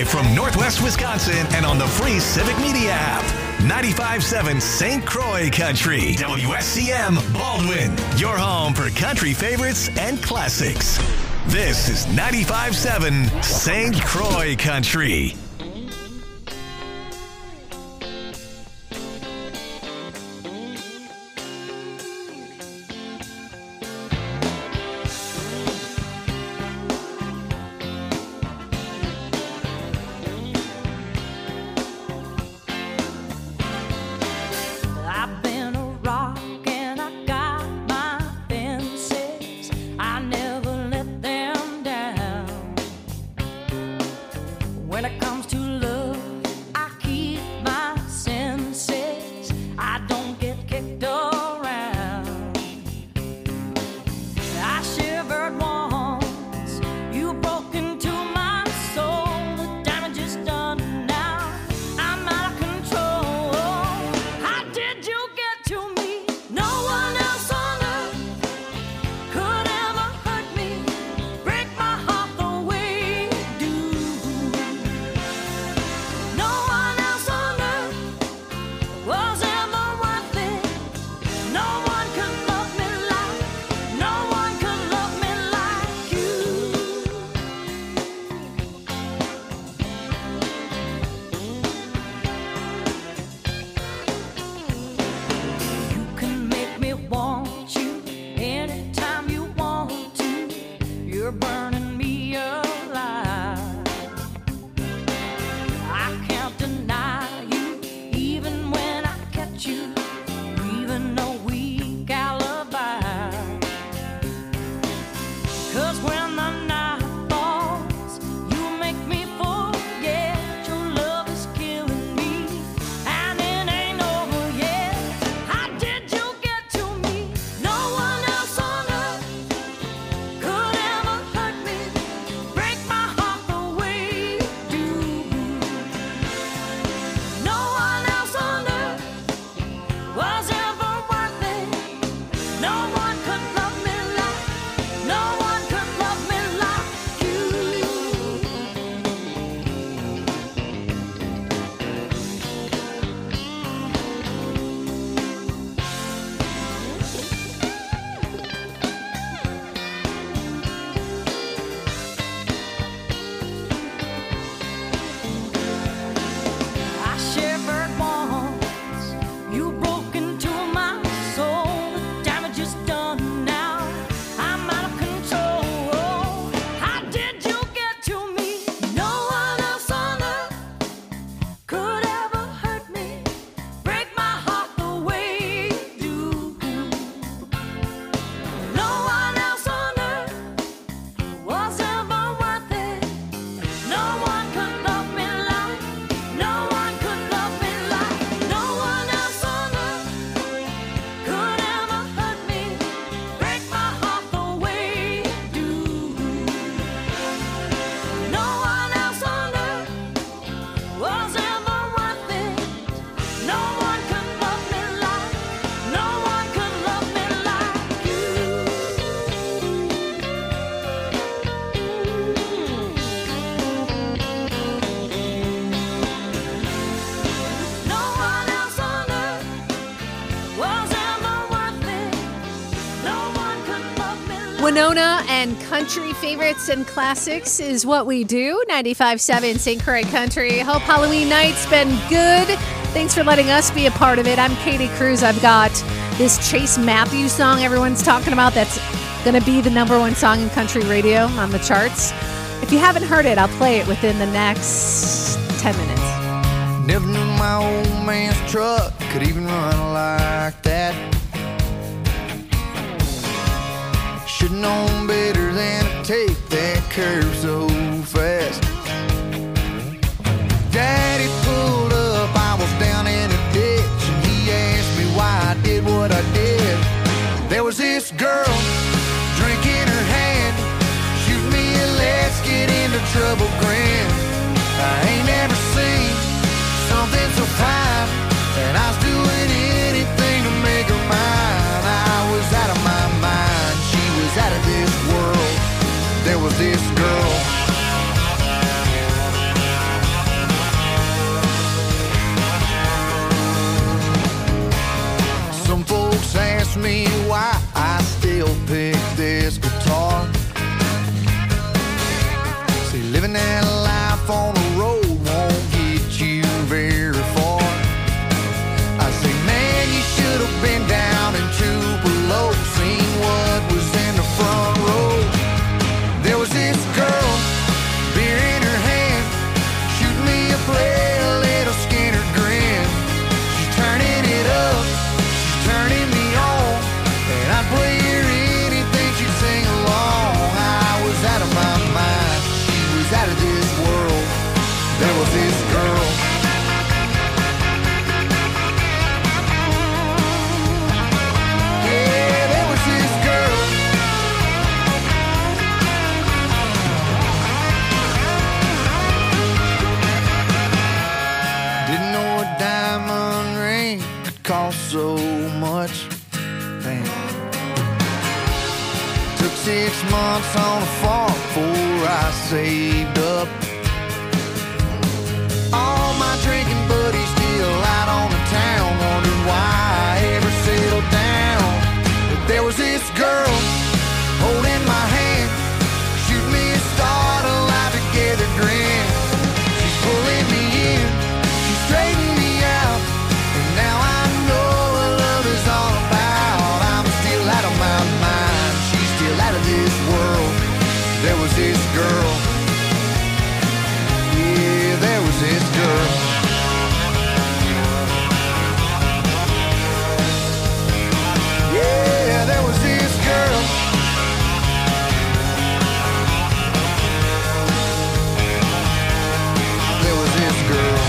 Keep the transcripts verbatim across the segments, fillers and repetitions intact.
Live from Northwest Wisconsin and on the free Civic Media app. ninety-five point seven Saint Croix Country. W S C M Baldwin. Your home for country favorites and classics. This is ninety-five point seven Saint Croix Country. Winona and country favorites and classics is what we do. ninety-five point seven Saint Croix Country. Hope Halloween night's been good. Thanks for letting us be a part of it. I'm Katie Cruz. I've got this Chase Matthews song everyone's talking about that's going to be the number one song in country radio on the charts. If you haven't heard it, I'll play it within the next ten minutes. Never knew my old man's truck could even run like that. Should've known better than to take that curve so fast. Daddy pulled up, I was down in a ditch, and he asked me why I did what I did. There was this girl, drink in her hand, shoot me a let's get into trouble grin. I ain't never seen something so fine, and I was doing anything to make her mine. I was out of my mind, she was out of this world. There was this girl, me why I still pick this guitar. See, living that life on the road won't get you very far. I say, man, you should have been down in Tupelo, seen what was in the front row. There was this girl, beer in her hand, shooting me a play, a little Skinner grin. She's turning it up, she's turning me on, and I'd play her anything, she'd sing along. I was out of my mind, she was out of this world. There was this girl. Yeah, there was this girl. Didn't know a diamond ring could cost so much. Damn. Took six months on a farm before I saved up. All my drinking buddies still out on the town, wondered why I ever settled down. But there was this girl holding my hand, shooting me a start, a life together grin. She's pulling me in, she's straightening me out, and now I know what love is all about. I'm still out of my mind, she's still out of this world. There was this girl. Yeah, there was this girl. Yeah, there was this girl. There was this girl.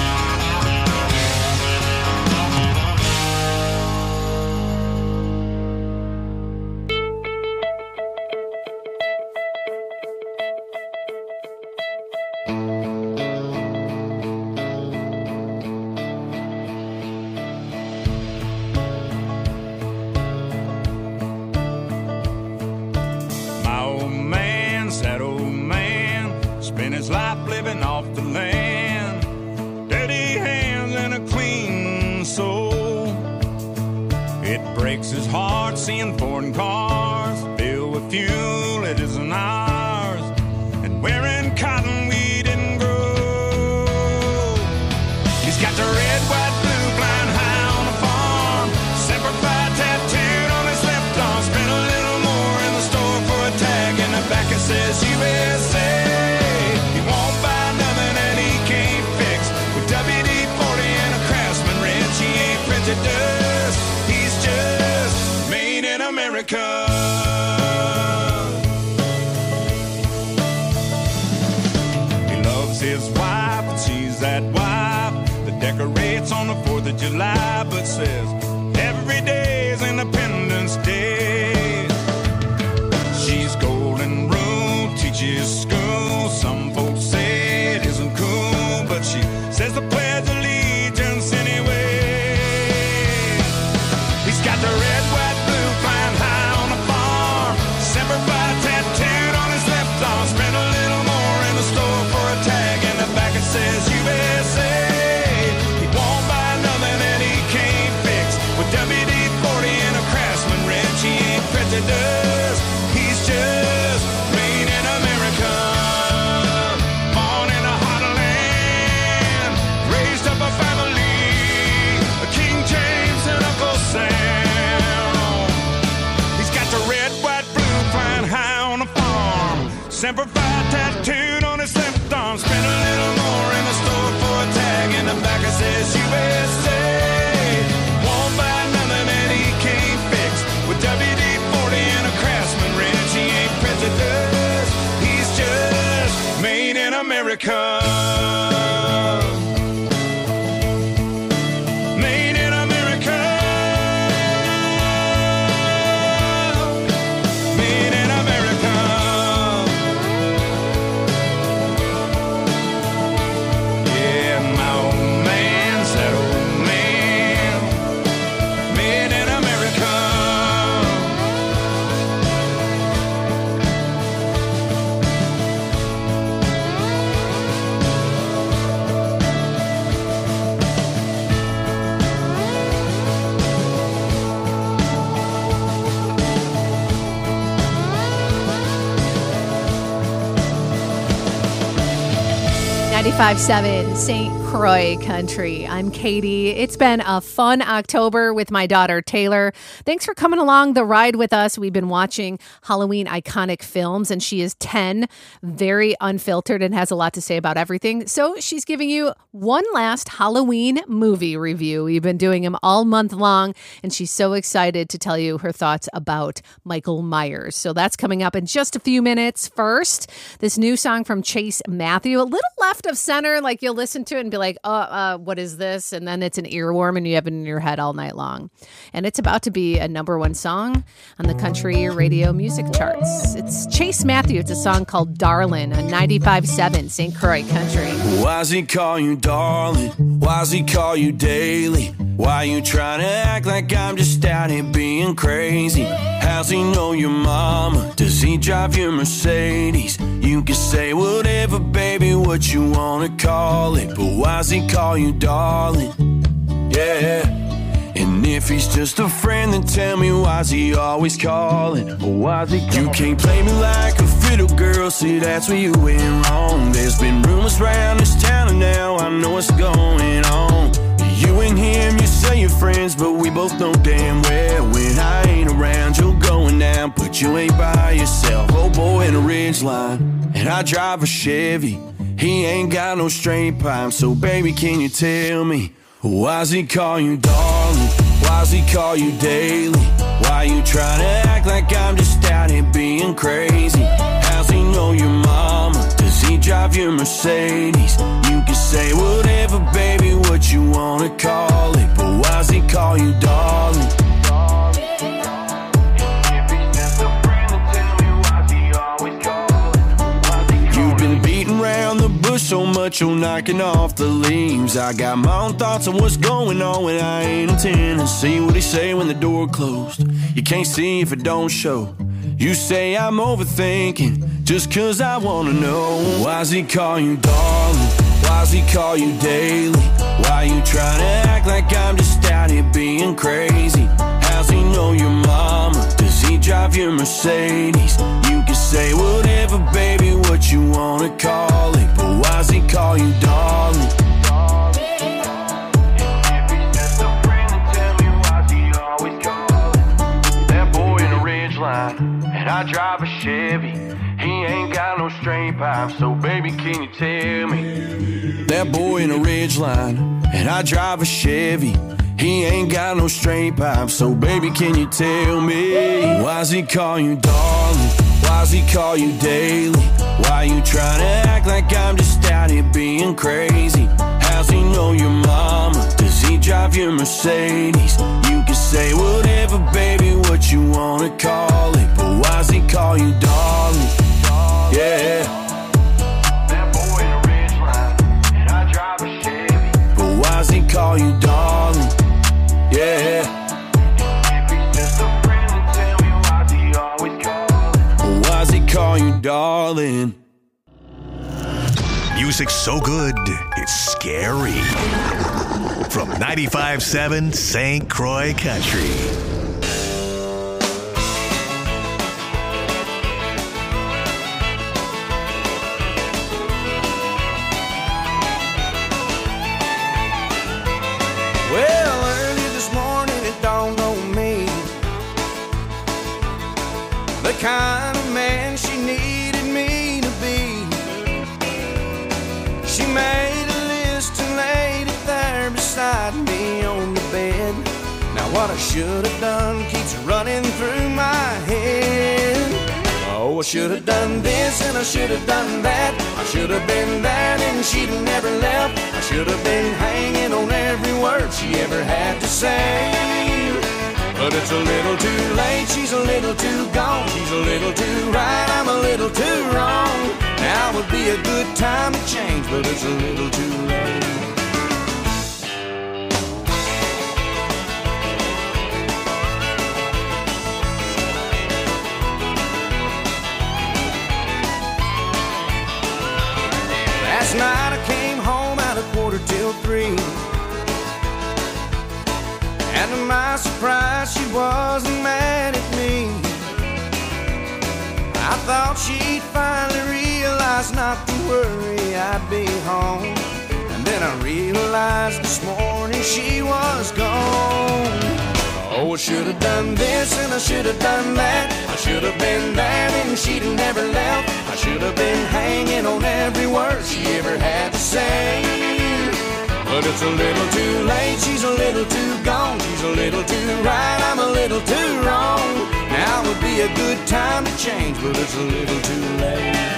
My old man, sad old man, spent his life living off the land. Dirty hands and a clean soul. It breaks his heart seeing foreign cars filled with fuel it isn't ours, and wearing cotton we didn't grow. He's got the red, white, blue, blind high on the farm, Semper Fi tattooed on his left arm. Spent a little more in the store for a tag, in the back it says U S A. He won't buy nothing that he can't fix, with W D forty and a Craftsman wrench. He ain't prejudiced, he's just made in America. He loves his wife, and she's that wife that decorates on the fourth of July, but says every day is Independence Day. She's golden rule, teaches school. Some folks say it isn't cool, but she says the Pledge of Allegiance anyway. He's got the red, white, blue, flying high on the farm, Semper Fi tattooed on his left arm. Spent a little more in the store for a tag, in the back it says U S A. He won't buy nothing that he can't fix, with W D forty and a Craftsman wrench. He ain't prejudiced, he's just made in America. Born in a heartland, raised up a family, King James and Uncle Sam. He's got the red, white, blue, flying high on the farm, Semper Fi tattooed on his left arm. Spent a little more in the store for a tag, in the back it says U S A. Won't buy nothing that he can't fix, with W D forty and a Craftsman wrench. He ain't prejudiced, he's just made in America. Made in America. Made in America. Yeah, my old man, sad old man, made in America. ninety-five seven Saint Croix Country. I'm Katie. It's been a fun October with my daughter Taylor. Thanks for coming along the ride with us. We've been watching Halloween iconic films, and she is ten, very unfiltered, and has a lot to say about everything. So she's giving you one last Halloween movie review. We've been doing them all month long, and she's so excited to tell you her thoughts about Michael Myers. So that's coming up in just a few minutes. First, this new song from Chase Matthew, a little left of center, like you'll listen to it and be like, oh, uh, what is this? And then it's an earworm and you have it in your head all night long. And it's about to be a number one song on the country radio music charts. It's Chase Matthew. It's a song called Darlin' on ninety-five seven Saint Croix Country. Why's he call you darling? Why's he call you daily? Why you trying to act like I'm just out here being crazy? How's he know your mama? Does he drive your Mercedes? You can say whatever, baby, what you wanna call it, but why's he call you darling? Yeah. And if he's just a friend, then tell me why's he always calling? Or why's he calling? You can't play me like a fiddle girl, see that's where you went wrong. There's been rumors around this town and now I know what's going on. You and him, you say you're friends, but we both know damn well when I ain't around, you're going down, but you ain't by yourself. Old boy in a ridgeline, and I drive a Chevy. He ain't got no straight pipe, so baby, can you tell me, why's he call you darling? Why's he call you daily? Why you trying to act like I'm just out here being crazy? How's he know your mama? Does he drive your Mercedes? You can say whatever, baby, what you wanna call it, but why's he call you darling? You've been beating around the bush so much you're knocking off the leaves. I got my own thoughts on what's going on when I ain't in Tennessee. What he say when the door closed? You can't see if it don't show. You say I'm overthinking just cause I wanna know. Why's he call you darling? Why's he call you daily? Why you trying to act like I'm just out here being crazy? How's he know your mama? Does he drive your Mercedes? You can say whatever, baby, what you wanna call it, but why's he call you darling? And I drive a Chevy. He ain't got no straight pipe, so baby, can you tell me? That boy in a ridgeline, and I drive a Chevy. He ain't got no straight pipe, so baby, can you tell me? Why's he call you darling? Why's he call you daily? Why you trying to act like I'm just out here being crazy? How's he know your mama? Does he drive your Mercedes? You can say whatever, baby, what you wanna call it, but why's he call you darling? Yeah. That boy in a ridgeline, and I drive a Chevy. But why's he call you darling? Yeah. If he's just a friend, then tell me why's he always calling? But why's he call you darling? Music so good, it's scary. From ninety-five seven Saint Croix Country. Well, early this morning it dawned on me the kind of man she needed me to be. She made a list and laid it there beside me on the bed. Now what I should have done keeps running through my head. Oh, I should have done this and I should have done that. I should have been there and she'd have never left. I should have been hanging on every word she ever had to say. But it's a little too late, she's a little too gone. She's a little too right, I'm a little too wrong. Now would be a good time to change, but it's a little too late. Last night I came home at a quarter till three, and to my surprise she wasn't mad at me. I thought she'd finally realize realized not to worry, I'd be home. And then I realized this morning she was gone. Oh, I should have done this and I should have done that. I should have been there and she'd have never left. I should have been hanging on every word she ever had to say. But it's a little too late, she's a little too gone. She's a little too right, I'm a little too wrong. Now would be a good time to change, but it's a little too late.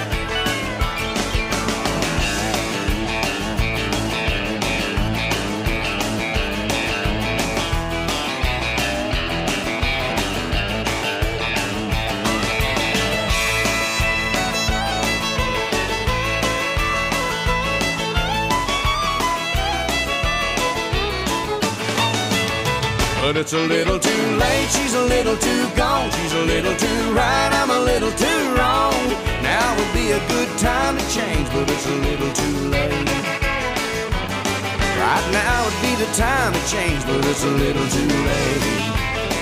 But it's a little too late, she's a little too gone. She's a little too right, I'm a little too wrong. Now would be a good time to change, but it's a little too late. Right now would be the time to change, but it's a little too late.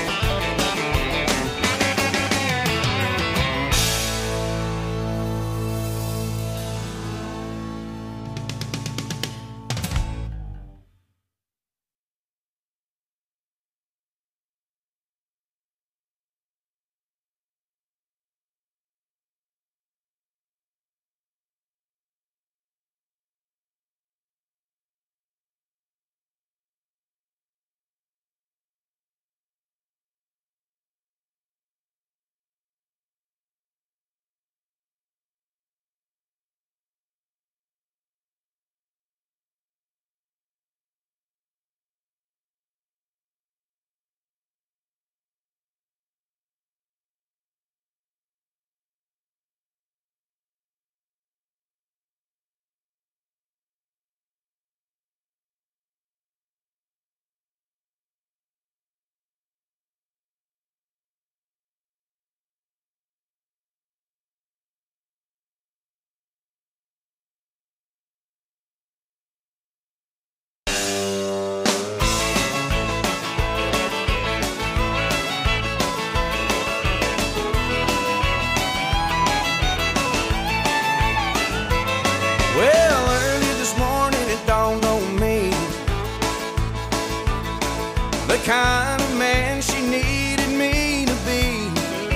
The kind of man she needed me to be.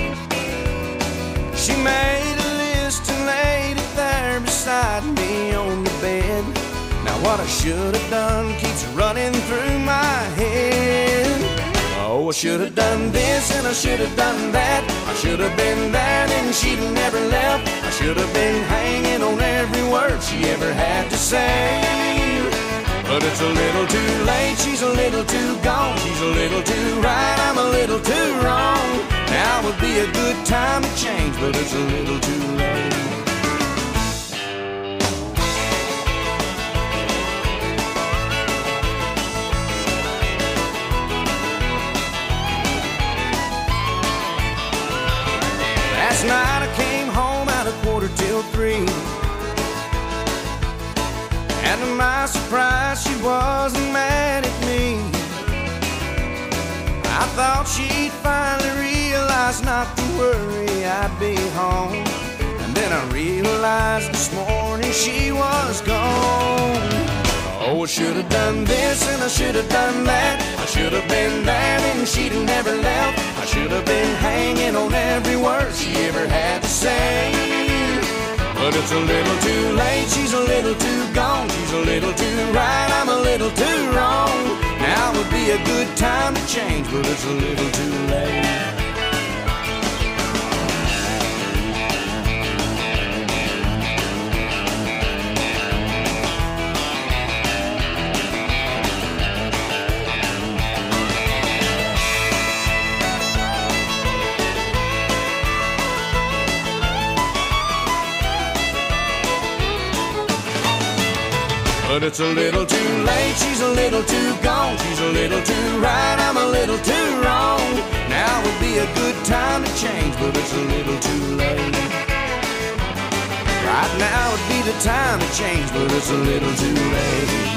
She made a list and laid it there beside me on the bed. Now what I should have done keeps running through my head. Oh, I should have done this and I should have done that. I should have been there and she'd have never left. I should have been hanging on every word she ever had to say. But it's a little too late, she's a little too gone. She's a little too right, I'm a little too wrong. Now would be a good time to change, but it's a little too late. Last night I came home at a quarter till three. And to my surprise, she wasn't mad at me. I thought she'd finally realize not to worry, I'd be home. And then I realized this morning she was gone. Oh, I should have done this and I should have done that. I should have been there and she'd have never left. I should have been hanging on every word she ever had to say. But it's a little too late, she's a little too gone. She's a little too right, I'm a little too wrong. Now would be a good time to change, but it's a little too late. But it's a little too late, she's a little too gone. She's a little too right, I'm a little too wrong. Now would be a good time to change, but it's a little too late. Right now would be the time to change, but it's a little too late.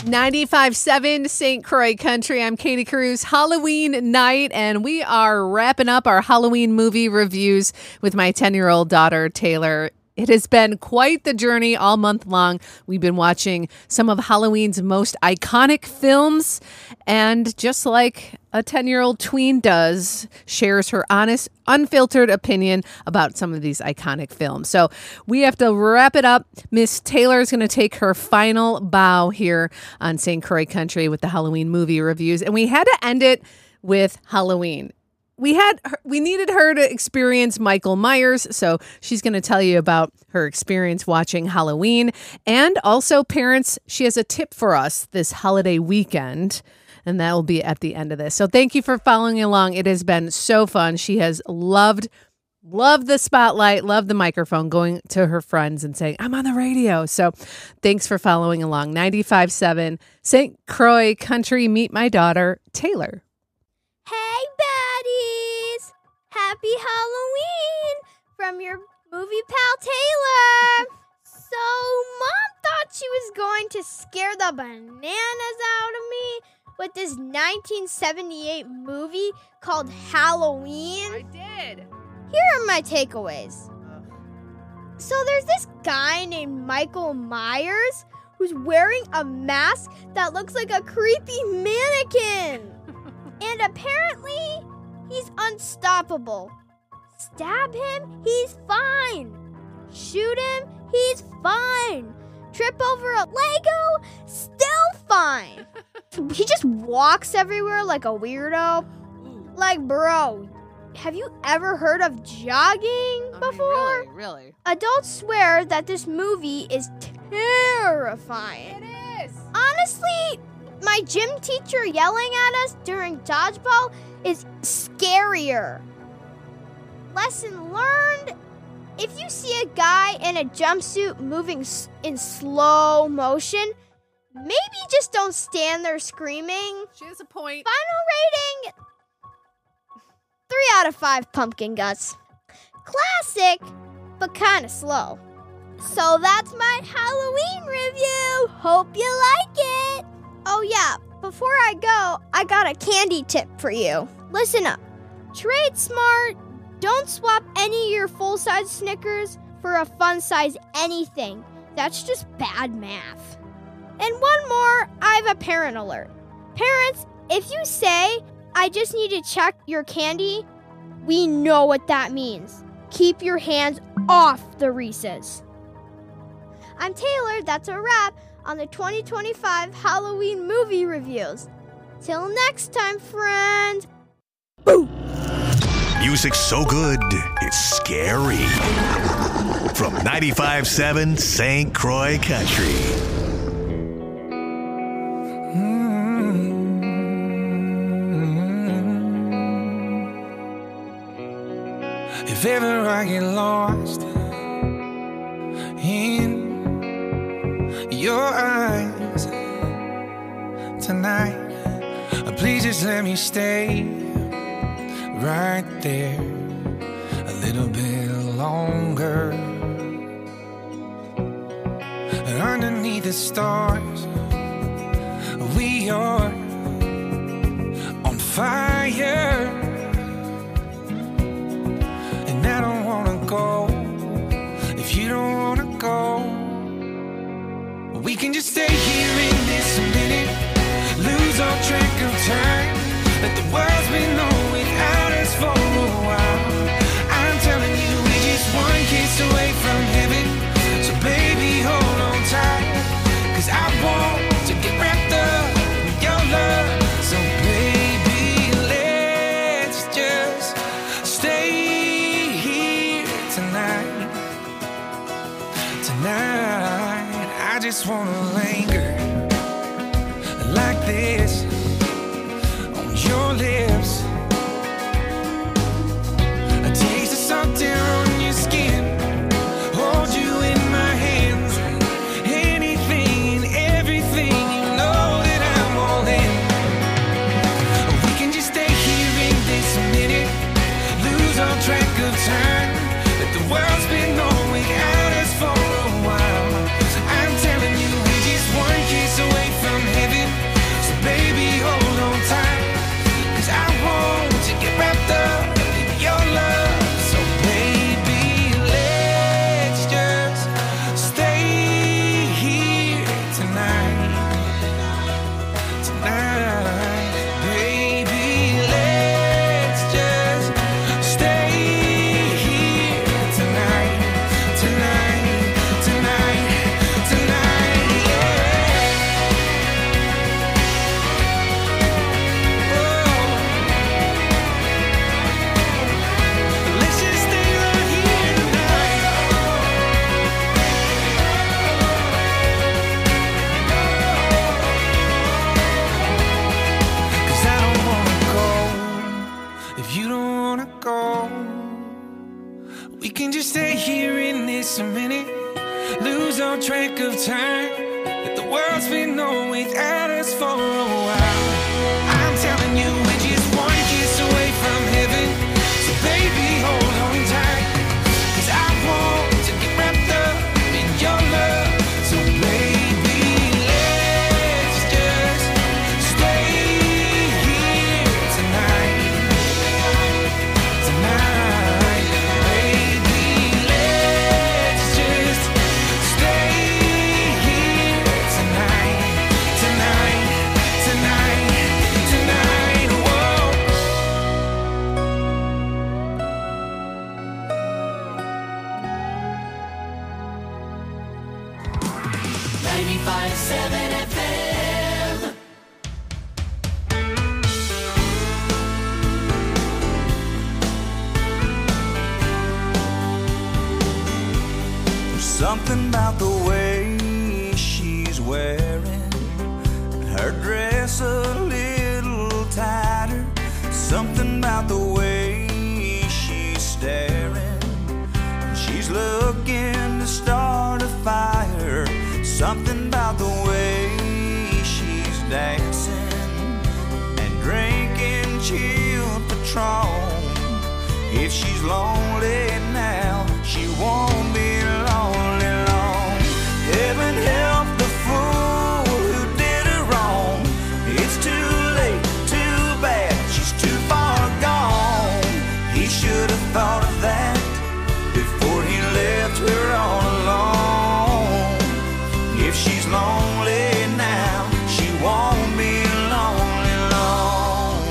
ninety-five seven Saint Croix Country. I'm Katie Cruz. Halloween night, and we are wrapping up our Halloween movie reviews with my ten-year-old daughter, Taylor. It has been quite the journey all month long. We've been watching some of Halloween's most iconic films, and just like a ten-year-old tween does, shares her honest, unfiltered opinion about some of these iconic films. So we have to wrap it up. Miss Taylor is going to take her final bow here on Saint Croix Country with the Halloween movie reviews, and we had to end it with Halloween. We had her, we needed her to experience Michael Myers, so she's going to tell you about her experience watching Halloween. And also, parents, she has a tip for us this holiday weekend, and that will be at the end of this. So thank you for following along. It has been so fun. She has loved, loved the spotlight, loved the microphone, going to her friends and saying, I'm on the radio. So thanks for following along. ninety-five seven Saint Croix Country. Meet my daughter, Taylor. Hey, baddies! Happy Halloween from your movie pal Taylor. So, Mom thought she was going to scare the bananas out of me with this nineteen seventy-eight movie called Halloween. I did. Here are my takeaways. So, there's this guy named Michael Myers who's wearing a mask that looks like a creepy mannequin. And apparently, he's unstoppable. Stab him, he's fine. Shoot him, he's fine. Trip over a Lego, still fine. He just walks everywhere like a weirdo. Like, bro, have you ever heard of jogging I before? mean, really, really. Adults swear that this movie is terrifying. It is. Honestly, my gym teacher yelling at us during dodgeball is scarier. Lesson learned: if you see a guy in a jumpsuit moving s- in slow motion, maybe just don't stand there screaming. She has a point. Final rating: three out of five pumpkin guts. Classic, but kind of slow. So that's my Halloween review. Hope you like it. Oh yeah, before I go, I got a candy tip for you. Listen up. Trade smart. Don't swap any of your full-size Snickers for a fun-size anything. That's just bad math. And one more, I have a parent alert. Parents, if you say, I just need to check your candy, we know what that means. Keep your hands off the Reese's. I'm Taylor, that's a wrap on the twenty twenty-five Halloween movie reviews. Till next time, friends. Boo! Music so good, it's scary. From ninety-five seven Saint Croix Country. If ever I get lost in your eyes tonight, please just let me stay right there a little bit longer. And underneath the stars, we are on fire. And I don't wanna go if you don't wanna go. We can just stay here in this minute, lose all track of time. Let the world's been on without us for a while. I'm telling you, we're just one kiss away from heaven. So baby, hold on tight, 'cause I want to get wrapped up in your love. So baby, let's just stay here tonight. Tonight, I just wanna linger like this on your lips. A taste of salt air on your skin. Hold you in my hands. Anything and everything, you know that I'm all in. We can just stay here in this minute, lose all track of time. Let the world spin on without us for a while. I'm telling you, we're just one kiss away from heaven. stay here in this a minute, lose all track of time, that the world's been on without us for a while. I'm telling you, we're just one kiss away from heaven, so baby, hold on tight, 'cause I want to get wrapped up in your love. So baby, let's just stay here tonight, tonight. Baby, let's just stay here tonight, tonight, tonight, tonight. Whoa. ninety-five point seven F M. There's something about the way she's wearing her dress a little tighter. Something about the way she's staring. She's looking to start a fire. Something about the way she's dancing and drinking chilled Patron. If she's lonely now, she won't be lonely long. Heaven help the fool who did her wrong. It's too late, too bad, she's too far gone. He should have thought of that before he left her all alone. If she's lonely now, she won't be lonely long.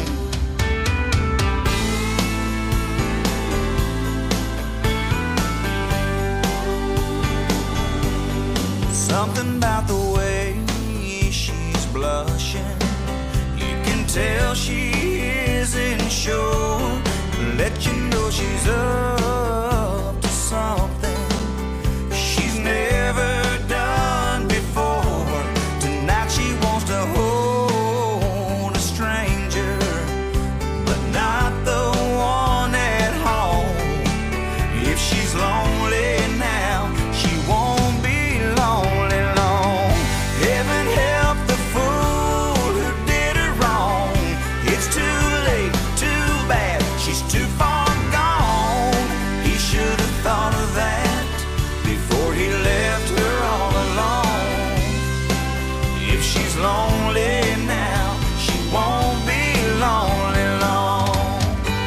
Something about the way she's blushing, you can tell she isn't sure. Let you know she's up to something she's never done before. Tonight she wants to hold a stranger, but not the one at home. If she's lonely now, she won't be lonely long. Heaven help the fool who did her wrong. It's too late, too bad, she's too far gone. He should have thought of that before he left her all alone. If she's lonely now, she won't be lonely long.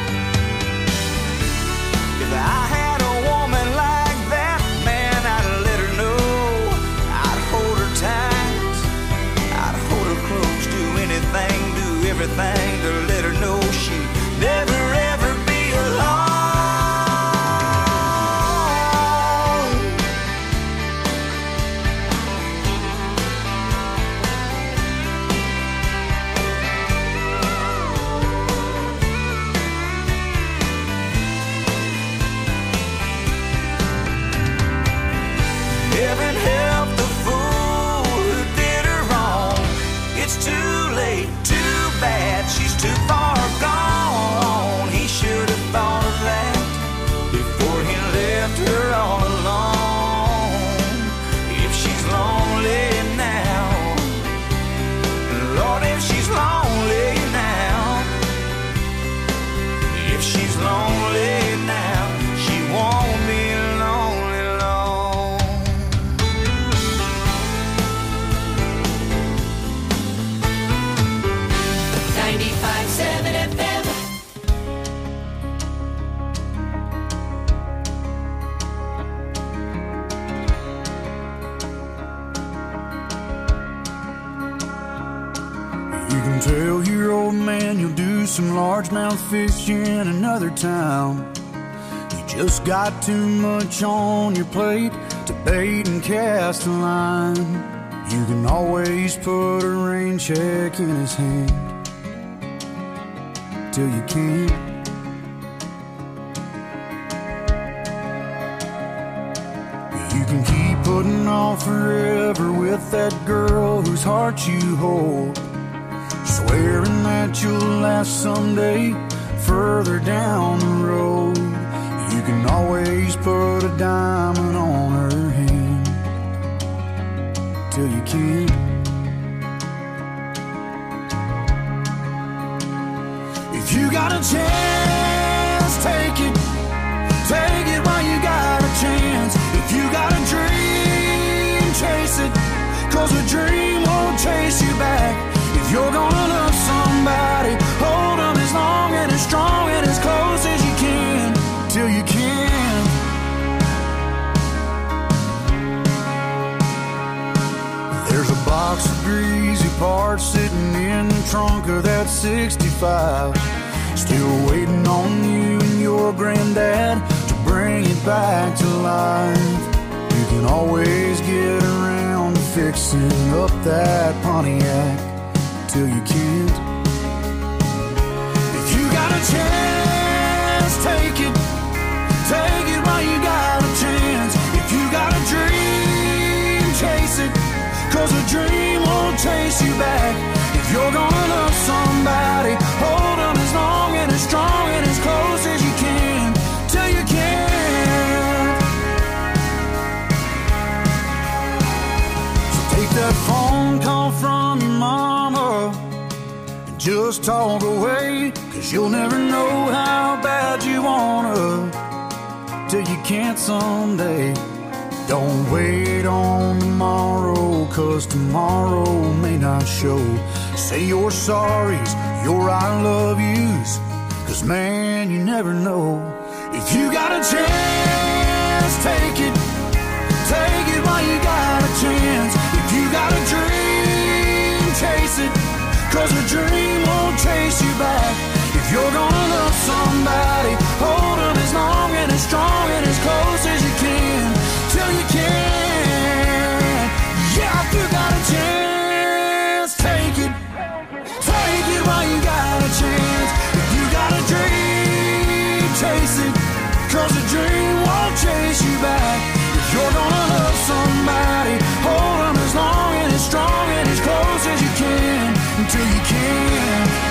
If I had a woman like that, man, I'd let her know. I'd hold her tight, I'd hold her close, do anything, do everything to let her know she'd never ever be alone. Heaven help the fool who did her wrong. It's too late, too bad, she's too far gone. He should have thought of that before he left her all alone. If she's lonely now, Lord, if she's lonely now, if she's lonely now, she won't be lonely long. ninety-five point seven F M. You can tell your old man you'll do some largemouth fishing in another town. You just got too much on your plate to bait and cast a line. You can always put a rain check in his hand till you can't. You can keep putting off forever with that girl whose heart you hold, swearing that you'll last someday further down the road. You can always put a diamond on her hand till you can't. If you got a chance, take it. Take it while you got a chance. If you got a dream, chase it. Cause a dream won't chase you back. If you're gonna love somebody, hold them as long and as strong and as close as you can, till you can. There's a box of greasy parts sitting in the trunk of that sixty-five, still waiting on you and your granddad to bring it back to life. You can always get around to fixing up that Pontiac till you can't. If you got a chance, take it. Take it while you got a chance. If you got a dream, chase it. Cause a dream won't chase you back. If you're gonna love somebody, hold them as long and as strong and as close as you can, till you can. So take that phone call from your mama and just talk away. Cause you'll never know how bad you wanna till you can't someday. Don't wait on tomorrow, cause tomorrow may not show. Say your sorries, your I love yous, cause man, you never know. If you got a chance, take it. Take it while you got a chance. If you got a dream, chase it. Cause a dream won't chase you back. If you're gonna love somebody, hold them as long and as strong and as close as you can, till you can. Yeah, if you got a chance, take it. Take it while you got a chance. If you got a dream, chase it. Cause a dream won't chase you back. If you're gonna love somebody, hold them as long and as strong and as close as you can, until you can.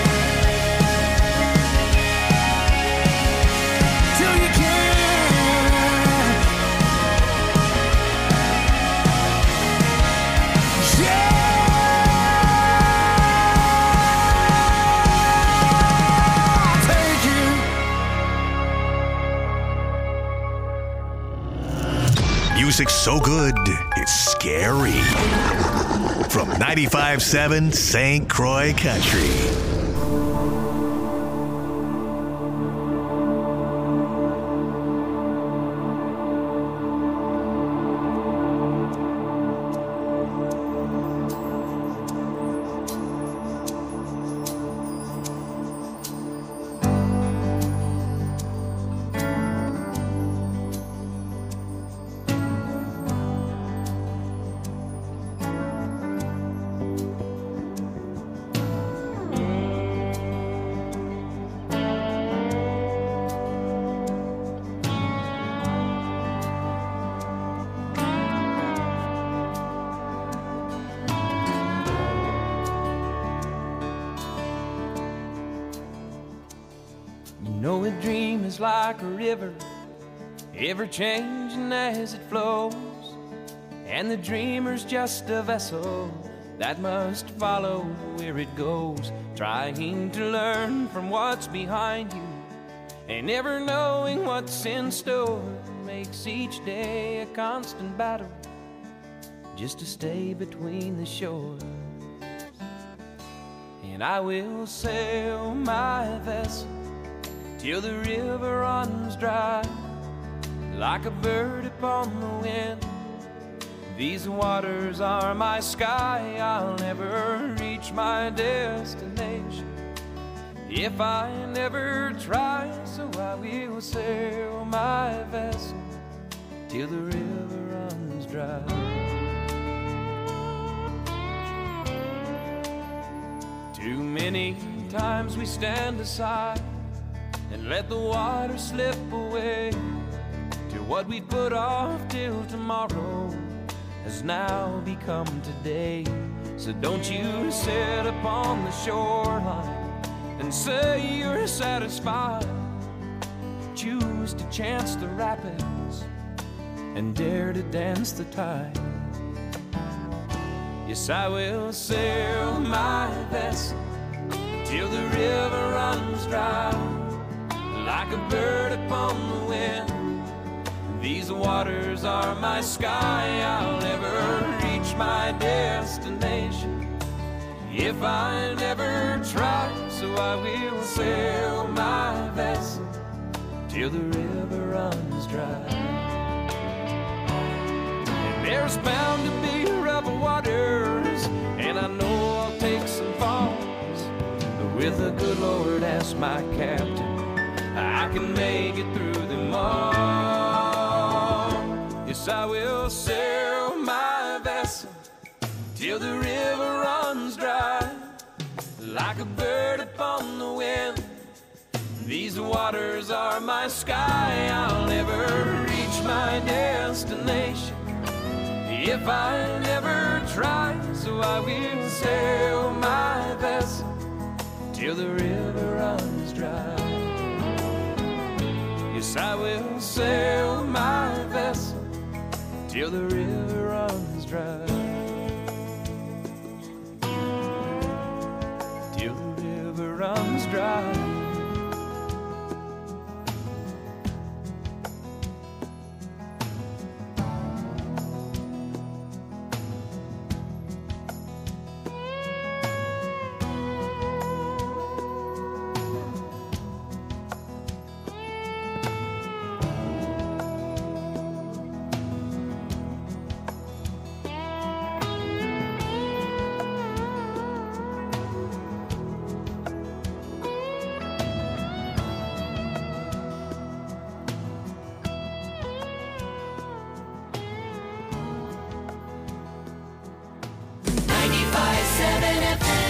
Music's so good, it's scary. From ninety-five point seven Saint Croix Country. know a dream is like a river, ever changing as it flows, and the dreamer's just a vessel that must follow where it goes, trying to learn from what's behind you, and never knowing what's in store makes each day a constant battle just to stay between the shores. And I will sail my vessel till the river runs dry, like a bird upon the wind. These waters are my sky, I'll never reach my destination if I never try. So I will sail my vessel till the river runs dry. Too many times we stand aside and let the water slip away, to what we put off till tomorrow has now become today. So don't you sit upon the shoreline and say you're satisfied. Choose coast to chance the rapids and dare to dance the tide. Yes, I will sail my vessel till the river runs dry, like a bird upon the wind. These waters are my sky. I'll never reach my destination if I never try. So I will sail my vessel till the river runs dry. And there's bound to be rough waters, and I know I'll take some falls, but with the good Lord as my captain, I can make it through them all. Yes, I will sail my vessel till the river runs dry, like a bird upon the wind. These waters are my sky. I'll never reach my destination if I never try. So I will sail my vessel till the river runs dry. Yes, I will sail my vessel till the river runs dry. Till the river runs dry. ninety-five seven F M.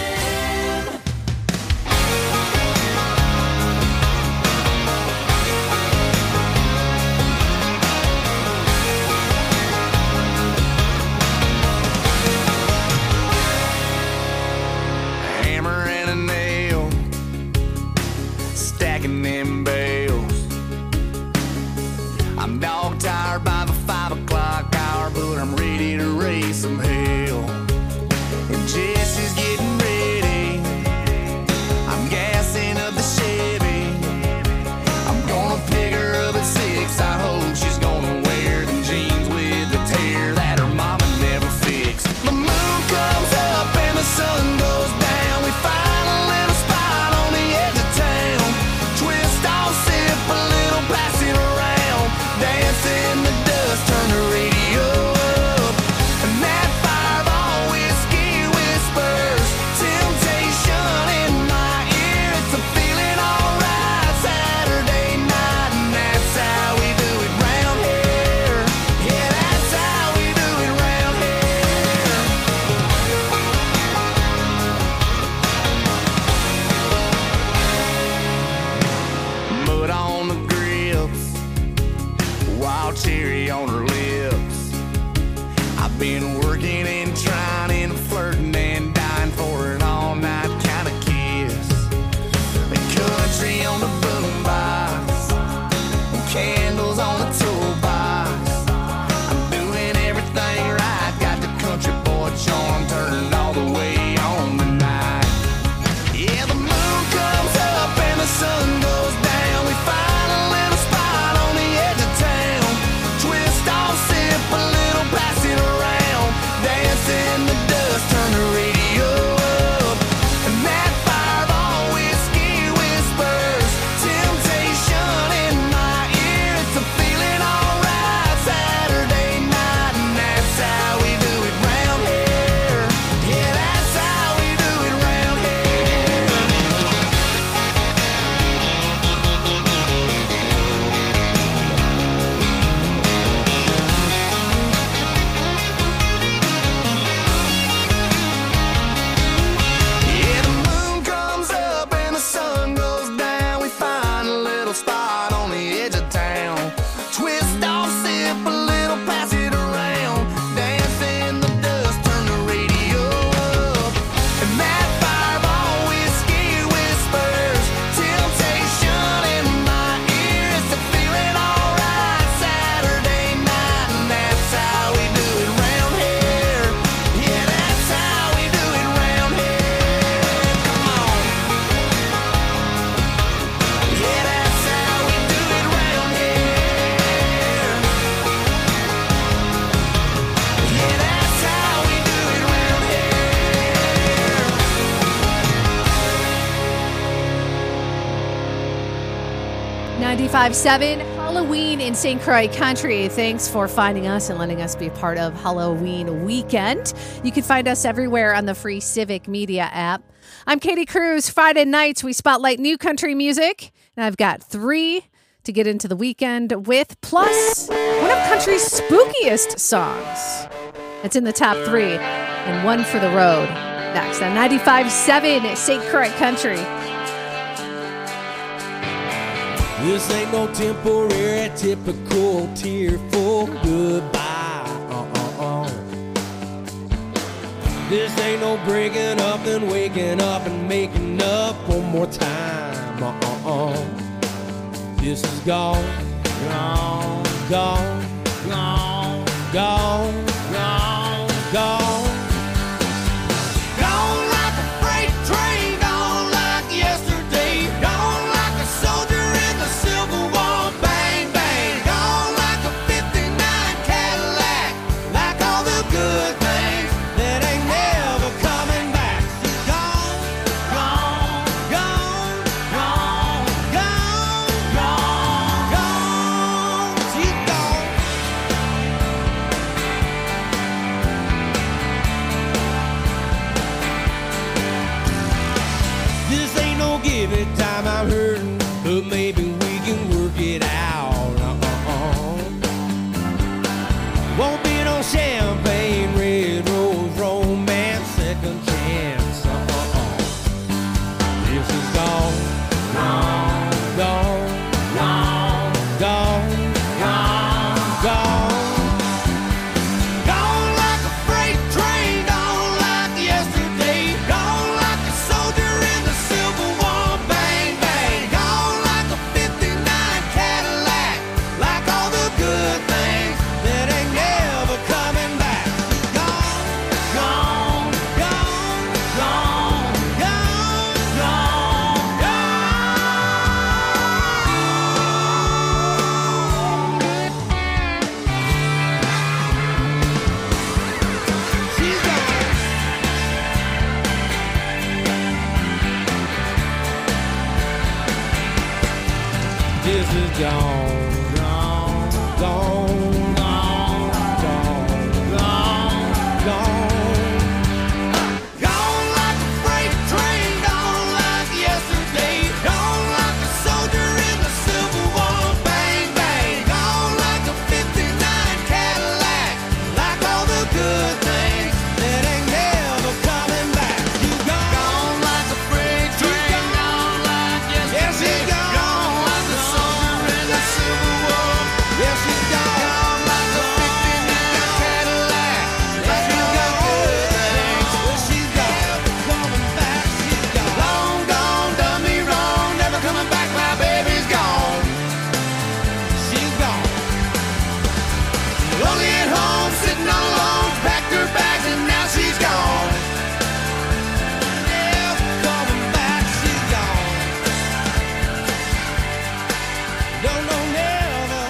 Hammer and a nail, stacking them bales. I'm dog tired by the five o'clock hour, but I'm ready to raise some hell. And Jesse's getting ready. I'm gassing up the Chevy. I'm gonna pick her up at six. I hope she's gonna wear them jeans with the tear that her mama never fixed. The moon comes up and the sun goes down. We find a little spot on the edge of town. Twist off, sip a little, pass it around. Dance in the dust, turn the radio up. And that fireball whiskey whispers temptation in my ear. It's a feeling alright Saturday night, and that's how we do it round here. Yeah, that's how we do it round here. Mud on the grips, wild cherry on her lips. I've been working and trying and flirting and dying for an all-night kind of kiss. The country on the boombox, candles on the toolbox. I'm doing everything right, got the country boy charm turned all the way on tonight. Yeah, the moon comes up and the sun goes down. We find a little spot on the edge of town. Twist off, sip a little, pass it around. ninety-five point seven Halloween in Saint Croix Country. Thanks for finding us and letting us be a part of Halloween weekend. You can find us everywhere on the free Civic Media app. I'm Katie Cruz. Friday nights, we spotlight new country music, and I've got three to get into the weekend with, plus one of country's spookiest songs. It's in the top three, and one for the road. Next on ninety-five point seven Saint Croix Country. This ain't no temporary, typical, tearful goodbye. Uh-uh-uh. This ain't no breaking up and waking up and making up one more time. Uh-uh-uh. This is gone, gone, gone, gone, gone, gone, gone. Gone like a freight train, gone like yesterday, gone like a soldier in the Civil War, bang, bang, gone like a fifty-nine Cadillac, like all the good things that ain't never coming back. She's gone, gone, gone, gone, gone, gone, gone, she's gone. This ain't no give it time, I'm hurting, but maybe we can work it out. Uh-uh-uh. Won't be no champagne, red rose, romance, second chance. Uh-uh-uh. This is gone, gone, gone, gone, gone, gone, gone. Gone like a freight train, gone like yesterday, gone like a soldier in the Civil War, bang, bang, gone like a fifty-nine Cadillac, like all the good things that ain't never coming back. Gone, gone, gone, gone, gone, gone, gone. She's gone. This is gone, gone, gone, gone, gone, gone, gone. Gone like a freight train, gone like yesterday, gone like a soldier in the Civil War, bang, bang, gone like a fifty-nine Cadillac, like all the good things that ain't never coming back. She's gone, gone like a freight train, gone like yesterday, she's gone. Yeah, she's gone. Gone like a fifty-nine Cadillac. Like all the good things. Well, she's gone. Coming back, she's gone. Long gone, done me wrong. Never coming back, my baby's gone. She's gone. Lonely at home, sitting all alone. Packed her bags and now she's gone. Yeah, coming back, she's gone. Don't know never.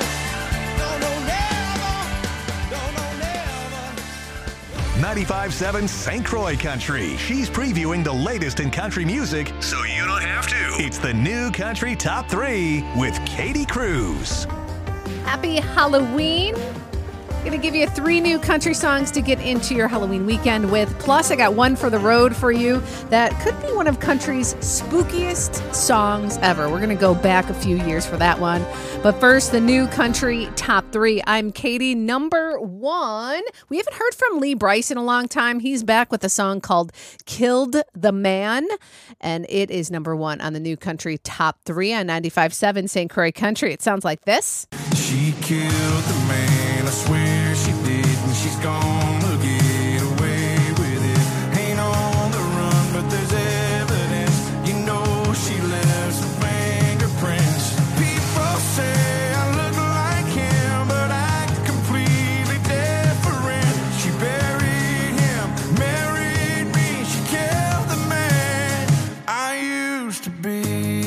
ninety-five point seven Saint Croix Country. She's previewing the latest in country music, so you don't have to. It's the new Country Top three with Katie Cruz. Happy Halloween. Gonna give you three new country songs to get into your Halloween weekend with. Plus, I got one for the road for you that could be one of country's spookiest songs ever. We're gonna go back a few years for that one. But first, the new country top three. I'm Katie. Number one. We haven't heard from Lee Brice in a long time. He's back with a song called Killed the Man. And it is number one on the new country top three on ninety-five point seven Saint Croix Country. It sounds like this. She killed the man, I swear she did, and she's gonna get away with it. Ain't on the run, but there's evidence. You know she left some fingerprints. People say I look like him, but act completely different. She buried him, married me, she killed the man I used to be.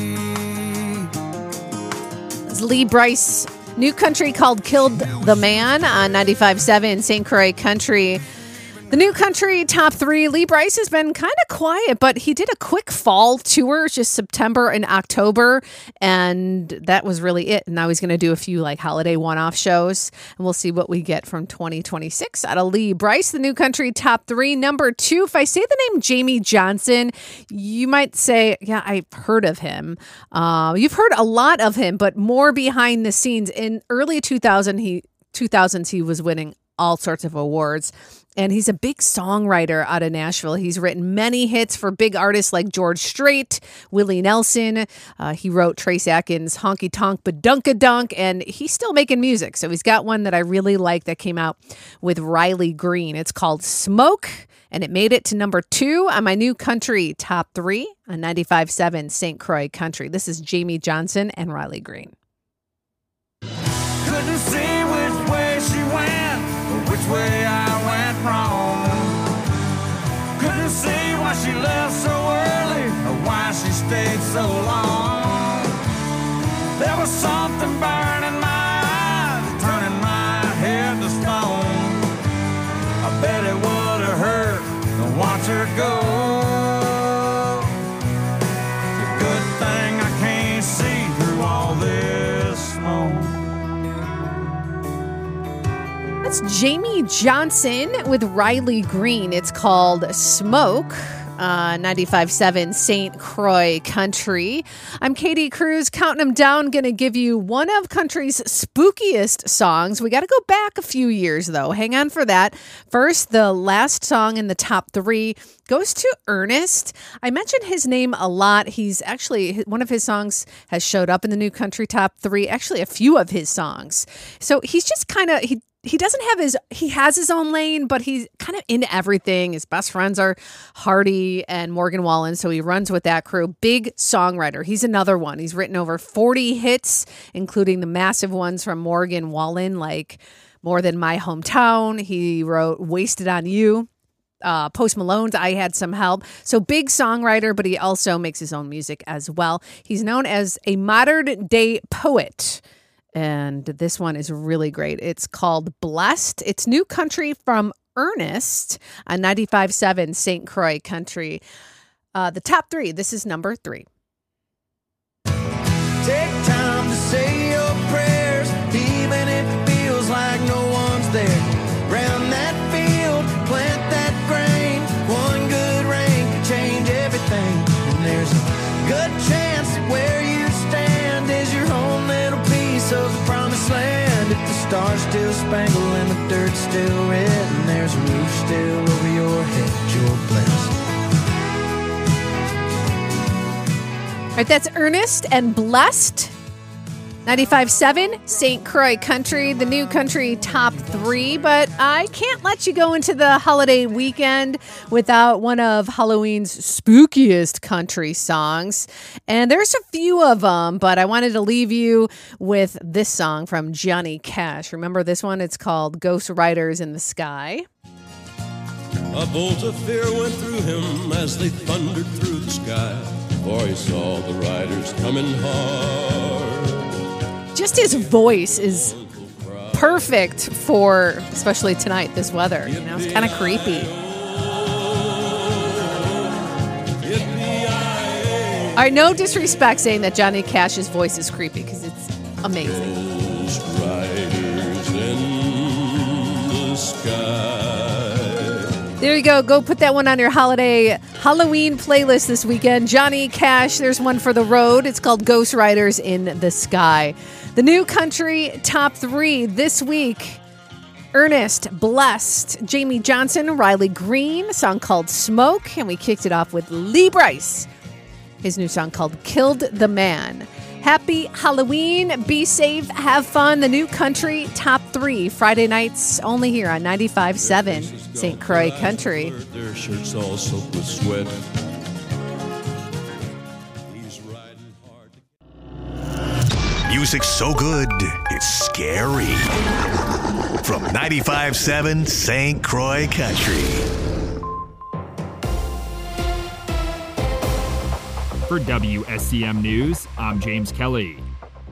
It's Lee Brice. New country called Killed the Man on ninety-five point seven Saint Croix Country. The new country top three, Lee Brice has been kind of quiet, but he did a quick fall tour, just September and October, and that was really it. And now he's going to do a few like holiday one-off shows, and we'll see what we get from twenty twenty-six out of Lee Brice. The new country top three. Number two, if I say the name Jamey Johnson, you might say, yeah, I've heard of him. Uh, you've heard a lot of him, but more behind the scenes. In early two thousand, he, two thousands, he was winning all sorts of awards. And he's a big songwriter out of Nashville. He's written many hits for big artists like George Strait, Willie Nelson. Uh, he wrote Trace Atkins' Honky Tonk Badunkadunk, and he's still making music. So he's got one that I really like that came out with Riley Green. It's called Smoke, and it made it to number two on my new country top three on ninety-five point seven Saint Croix Country. This is Jamey Johnson and Riley Green. Couldn't see which way she went or which way I went wrong. Couldn't see why she left so early or why she stayed so long. There was something burning my eyes, turning my head to stone. I bet it would have hurt to watch her go. It's a good thing I can't see through all this smoke. That's Jamey Johnson with Riley Green. It's called Smoke. Uh, ninety-five point seven Saint Croix Country. I'm Katie Cruz, counting them down, going to give you one of country's spookiest songs. We got to go back a few years, though. Hang on for that. First, the last song in the top three goes to Ernest. I mentioned his name a lot. He's actually, one of his songs has showed up in the new country top three, actually a few of his songs. So he's just kind of, he He doesn't have his, he has his own lane, but he's kind of into everything. His best friends are Hardy and Morgan Wallen, so he runs with that crew. Big songwriter. He's another one. He's written over forty hits, including the massive ones from Morgan Wallen, like More Than My Hometown. He wrote Wasted on You. Uh, Post Malone's I Had Some Help. So big songwriter, but he also makes his own music as well. He's known as a modern day poet. And this one is really great. It's called Blessed. It's new country from Ernest on ninety-five point seven Saint Croix Country. Uh, the top three. This is number three. Take time to say your prayers, even if it feels like no one's there. Round that field, plant that grain. One good rain can change everything. And there's a good chance that where you stand is your own little piece of the promised land. If the stars still spangle and the dirt's still red, and there's a roof still over your head, you're blessed. All right, that's Ernest and Blessed. ninety-five point seven Saint Croix Country, the new country top three. But I can't let you go into the holiday weekend without one of Halloween's spookiest country songs. And there's a few of them, but I wanted to leave you with this song from Johnny Cash. Remember this one? It's called Ghost Riders in the Sky. A bolt of fear went through him as they thundered through the sky, for he saw the riders coming hard. Just his voice is perfect for, especially tonight, this weather. You know, it's kind of creepy. All right, no disrespect saying that Johnny Cash's voice is creepy, because it's amazing. Ghost riders in the sky. There you go. Go put that one on your holiday Halloween playlist this weekend. Johnny Cash, there's one for the road. It's called Ghost Riders in the Sky. The new country top three this week. Ernest, Blessed, Jamey Johnson, Riley Green, a song called Smoke. And we kicked it off with Lee Brice, his new song called Killed the Man. Happy Halloween. Be safe. Have fun. The new country top three. Friday nights only here on ninety-five point seven Saint Croix Country. Their shirts all soaked with sweat. He's riding hard. Music so good, it's scary. From ninety-five point seven Saint Croix Country. For W S C M News, I'm James Kelly.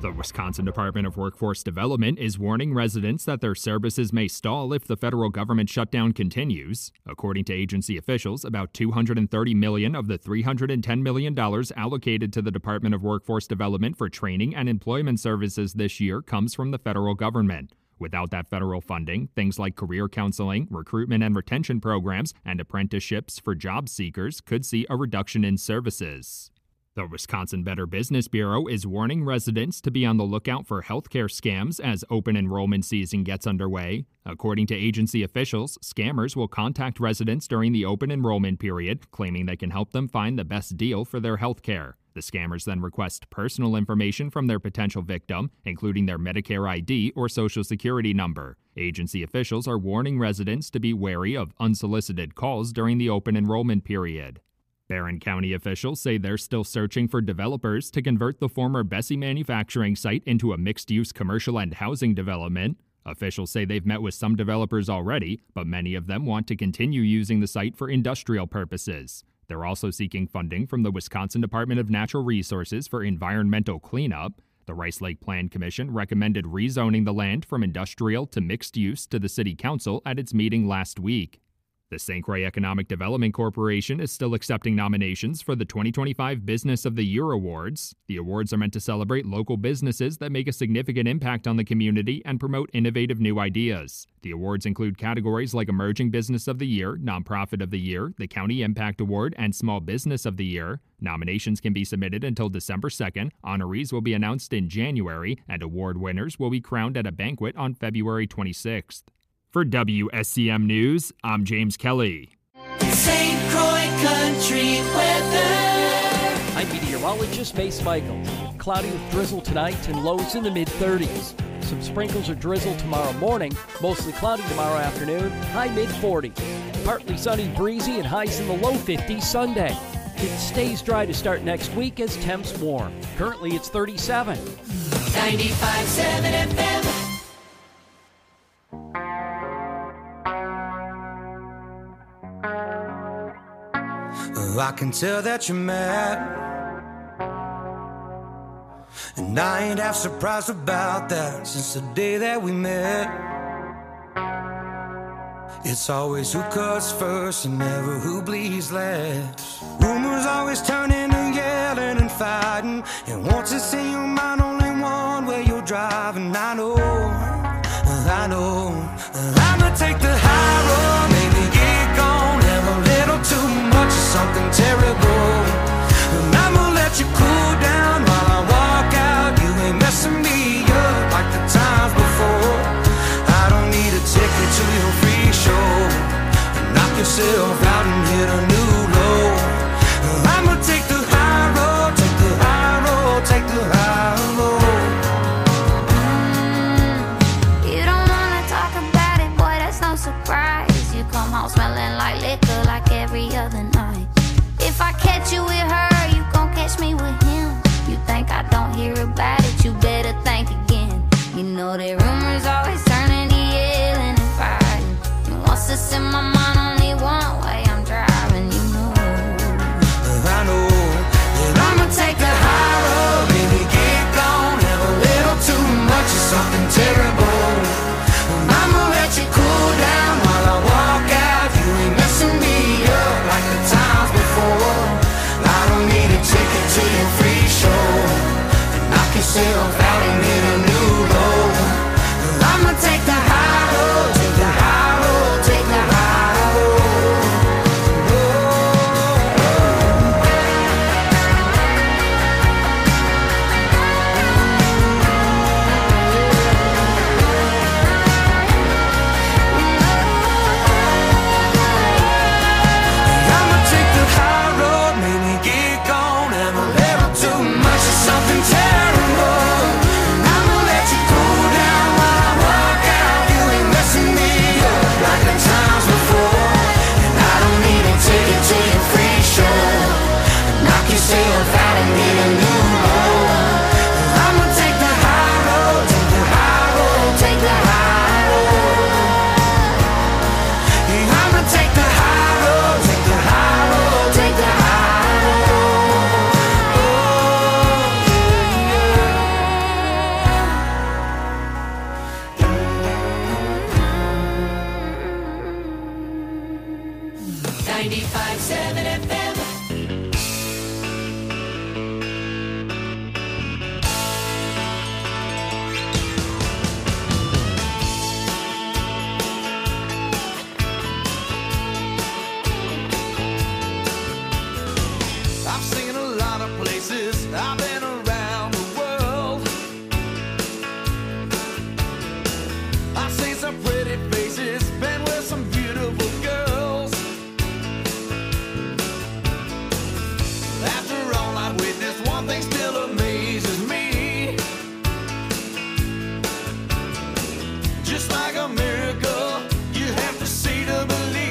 The Wisconsin Department of Workforce Development is warning residents that their services may stall if the federal government shutdown continues. According to agency officials, about two hundred thirty million dollars of the three hundred ten million dollars allocated to the Department of Workforce Development for training and employment services this year comes from the federal government. Without that federal funding, things like career counseling, recruitment and retention programs, and apprenticeships for job seekers could see a reduction in services. The Wisconsin Better Business Bureau is warning residents to be on the lookout for healthcare scams as open enrollment season gets underway. According to agency officials, scammers will contact residents during the open enrollment period, claiming they can help them find the best deal for their healthcare. The scammers then request personal information from their potential victim, including their Medicare I D or Social Security number. Agency officials are warning residents to be wary of unsolicited calls during the open enrollment period. Barron County officials say they're still searching for developers to convert the former Bessie manufacturing site into a mixed-use commercial and housing development. Officials say they've met with some developers already, but many of them want to continue using the site for industrial purposes. They're also seeking funding from the Wisconsin Department of Natural Resources for environmental cleanup. The Rice Lake Plan Commission recommended rezoning the land from industrial to mixed use to the City Council at its meeting last week. The Saint Croix Economic Development Corporation is still accepting nominations for the twenty twenty-five Business of the Year Awards. The awards are meant to celebrate local businesses that make a significant impact on the community and promote innovative new ideas. The awards include categories like Emerging Business of the Year, Nonprofit of the Year, the County Impact Award, and Small Business of the Year. Nominations can be submitted until December second, honorees will be announced in January, and award winners will be crowned at a banquet on February twenty-sixth. For W S C M News, I'm James Kelly. Saint Croix Country weather. I'm meteorologist Mace Michaels. Cloudy with drizzle tonight and lows in the mid thirties. Some sprinkles or drizzle tomorrow morning, mostly cloudy tomorrow afternoon, high mid forties. Partly sunny, breezy, and highs in the low fifties Sunday. It stays dry to start next week as temps warm. Currently it's thirty-seven. ninety-five point seven F M. I can tell that you're mad, and I ain't half surprised about that since the day that we met. It's always who cuts first and never who bleeds last. Rumors always turn into yelling and fighting, and once it's in your mind, only one way you're driving. I know, I know, I'ma take the high road, maybe get gone, have a little too much of something terrible, and I'ma let you cool down while I walk out. You ain't messing me up like the times before. I don't need a ticket to your free show. Knock yourself out and hit a new low. I'ma take the high road, take the high road, take the high road. You don't wanna talk about it, boy, that's no surprise. You come home smelling like liquor like every other night. If I catch you with her, you gon' catch me with him. You think I don't hear about it, you better think again. You know that rumors always turn into yelling and fighting. And once it's in my mind, only one way I'm driving, you know. I know that I'ma take the high road, baby, get gone, have a little too much of something terrible. I'ma let you cool down while I walk out. You ain't messing me up like the times before. I don't need a ticket to your free show. Knock yourself out and hit a new low. I'ma take the high road, take the high road, take the high road. I'ma take the high road, maybe get gone, have a little too much of something terrible. ninety-five seven F M. I've seen a lot of places, I've been around the world. I've seen some pretty faces, been with some beautiful girls. After all I've witnessed, one thing still amazes me. Just like a miracle, you have to see to believe.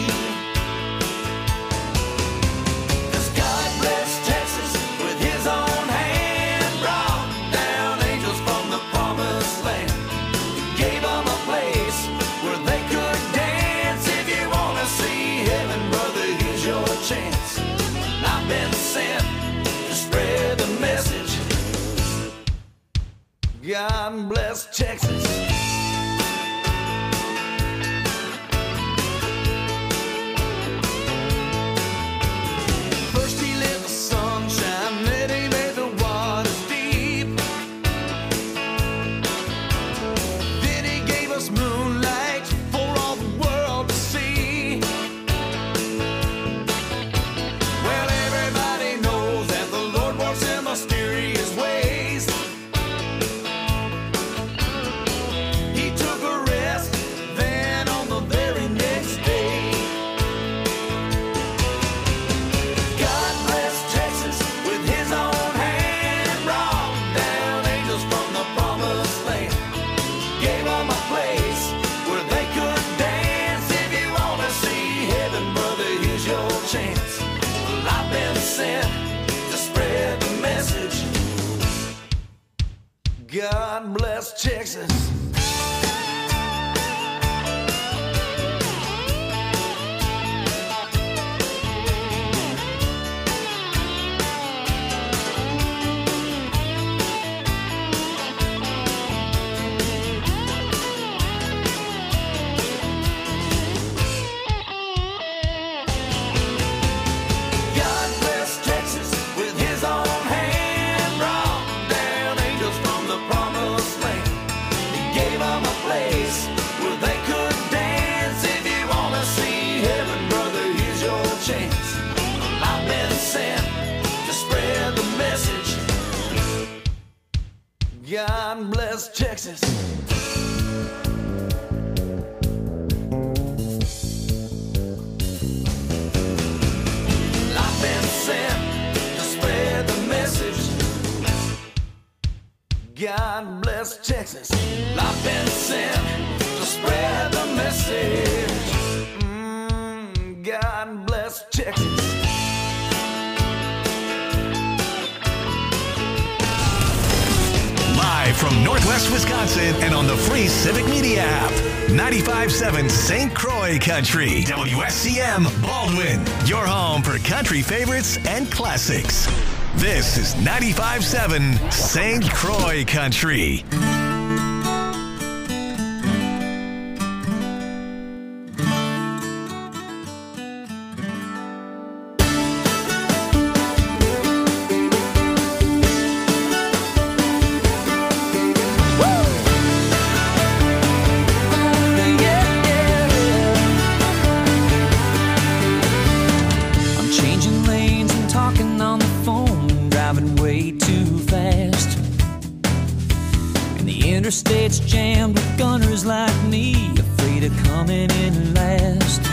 I've been sent to spread the message. God bless Texas. First he lit the sunshine, then he made the waters deep. Then he gave us moonlight for all the world to see. Well, everybody knows that the Lord works in mysterious ways. He took a rest, then on the very next day. God bless Texas with his own hand, brought down angels from the promised land. Gave them a place where they could dance. If you want to see heaven, brother, here's your chance. Well, I've been sent to spread the message. God bless Texas. God bless Texas with his own hand, brought down angels from the promised land. He gave them a place where they could dance. If you want to see heaven, brother, here's your chance. Well, I've been sent to spread the message. God bless Texas. I've been sent to spread the message. God bless Texas. I've been sent to spread the message. Mm, God bless Texas. Live from Northwest Wisconsin and on the free Civic Media app. ninety-five seven Saint Croix Country. W S C M Baldwin. Your home for country favorites and classics. This is ninety-five seven Saint Croix Country. I'm changing lanes and talking on the phone, driving way too fast. And the interstate's jammed with gunners like me, afraid of coming in last.